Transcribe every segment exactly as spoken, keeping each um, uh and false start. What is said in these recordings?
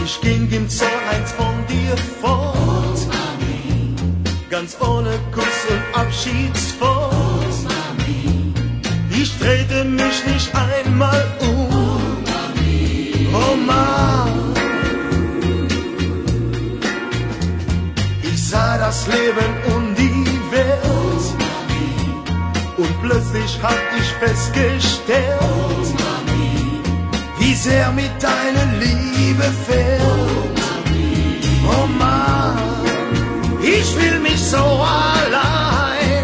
Ich ging im Zorn eins von dir fort, ganz ohne Kuss und Abschiedswort. Ich drehte mich nicht einmal um, oh Mann. Ich sah das Leben und die Welt und plötzlich hab ich festgestellt, wie sehr mit deiner Liebe fehlt. Oh Mann, ich fühl mich so allein.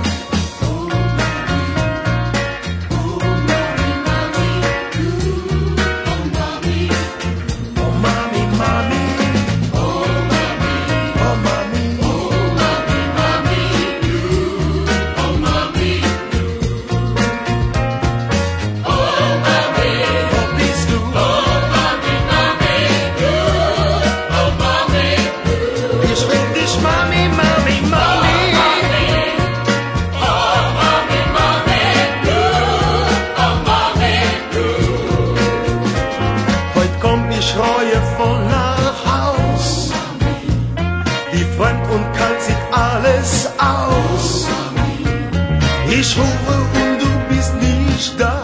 Oh Mami, Mami, oh Mami, Oh Mami, wo bist du? Ich will dich, Mami, Mami, Mami. Heut komm ich reuevoll nach Haus. Wie fremd und kalt sieht alles aus. Ich rufe und du bist nicht da.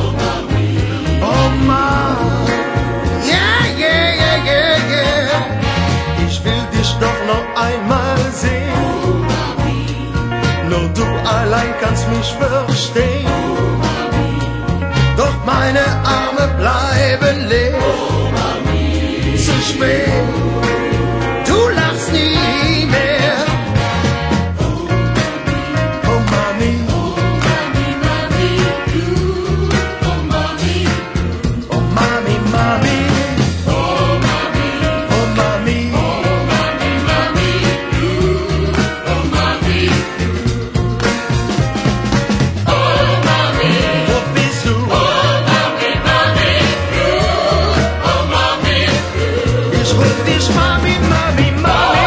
Oh Mann, yeah, yeah, yeah, yeah, yeah. Ich will dich doch noch einmal sehen. Nur du allein kannst mich verstehen. Doch meine Arme bleiben leer. Zu spät, du lachst nie mehr. Oh Mami, oh Mami, Mami, oh Mami, wo bist du? Ich ruf dich, Mami, Mami, Mami.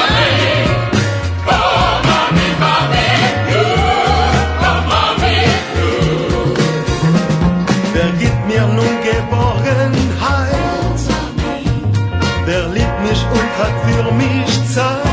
Wer gibt mir nun Geborgenheit? Wer liebt mich und hat für mich Zeit?